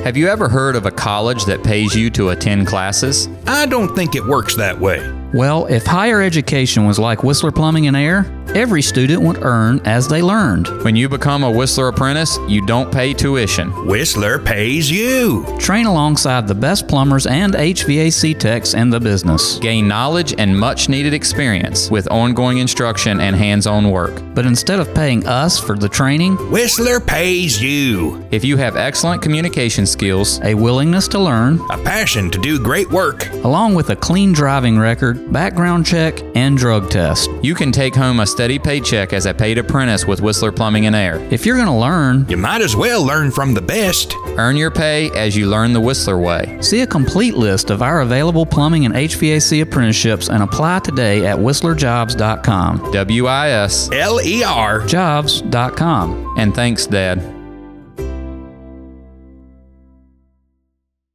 Have you ever heard of a college that pays you to attend classes? I don't think it works that way. Well, if higher education was like Whistler Plumbing and Air, every student would earn as they learned. When you become a Whistler apprentice, you don't pay tuition. Whistler pays you. Train alongside the best plumbers and HVAC techs in the business. Gain knowledge and much needed experience with ongoing instruction and hands-on work. But instead of paying us for the training, Whistler pays you. If you have excellent communication skills, a willingness to learn, a passion to do great work, along with a clean driving record, background check, and drug test, you can take home a steady paycheck as a paid apprentice with Whistler Plumbing and Air. If you're going to learn, you might as well learn from the best. Earn your pay as you learn the Whistler way. See a complete list of our available plumbing and HVAC apprenticeships and apply today at whistlerjobs.com. WISLER Jobs.com. And thanks, Dad.